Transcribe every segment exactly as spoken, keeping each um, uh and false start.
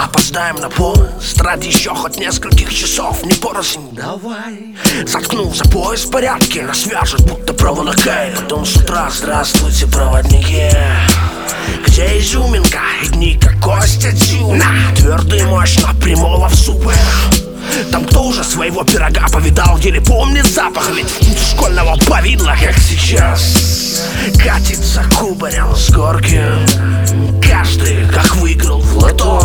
опоздаем на поезд ради еще хоть нескольких часов, не порознь. Давай. Заткнув за пояс порядки, нас вяжет будто проволокой. Потом с утра: здравствуйте, проводники. Где изюминка и дни, как Костя Тюна? Твердо и мощно, прямого в зубы. Там кто уже своего пирога повидал, еле помнит запах ведь школьного повидла, как сейчас. Катится кубарем с горки, каждый как выиграл в лото.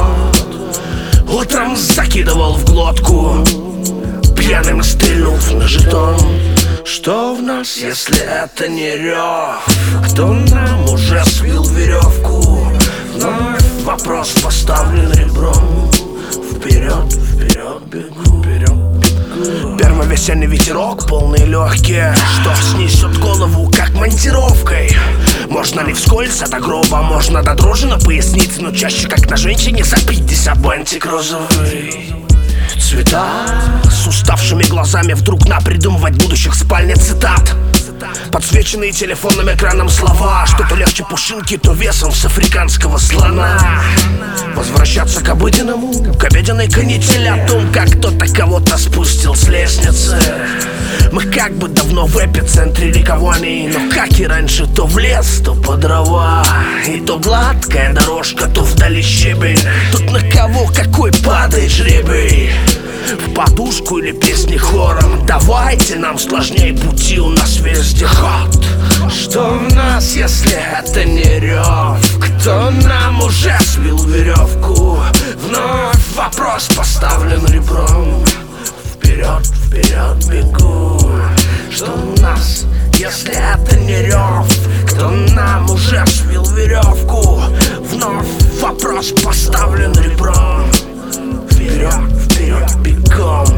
Утром закидывал в глотку, пьяным стрельнув на жетон. Что в нас, если это не рев? Кто нам уже свил веревку? Вновь вопрос поставлен ребром. Вперед, вперед бегу, вперед бегу. Первый весенний ветерок, полные легкие, что снесет голову, как монтировкой. Можно ли вскользь до гроба, можно до дрожи на пояснице, но чаще, как на женщине, за пятьдесят бантик розовый. Цвета с уставшими глазами вдруг напридумывать будущих спальни цитат. Подсвеченные телефонным экраном слова, что-то легче пушинки, то весом с африканского слона. Возвращаться к обыденному, к обеденной канители, о том, как кто-то кого-то спустил с лестницы. Мы как бы давно в эпицентре ликований, но как и раньше, то в лес, то по дрова. И то гладкая дорожка, то вдали щебень. Тут на кого какой падает жребий? В подушку или песни хором? Давайте, нам сложнее пути, у нас везде ход. Что в нас, если это не рев? Кто нам уже свил веревку? Вновь вопрос поставлен ребром. Вперед, вперед бегу. Что у нас, если это не рев? Кто нам уже свил веревку? Вновь вопрос поставлен ребром. Вперед, вперед бегом.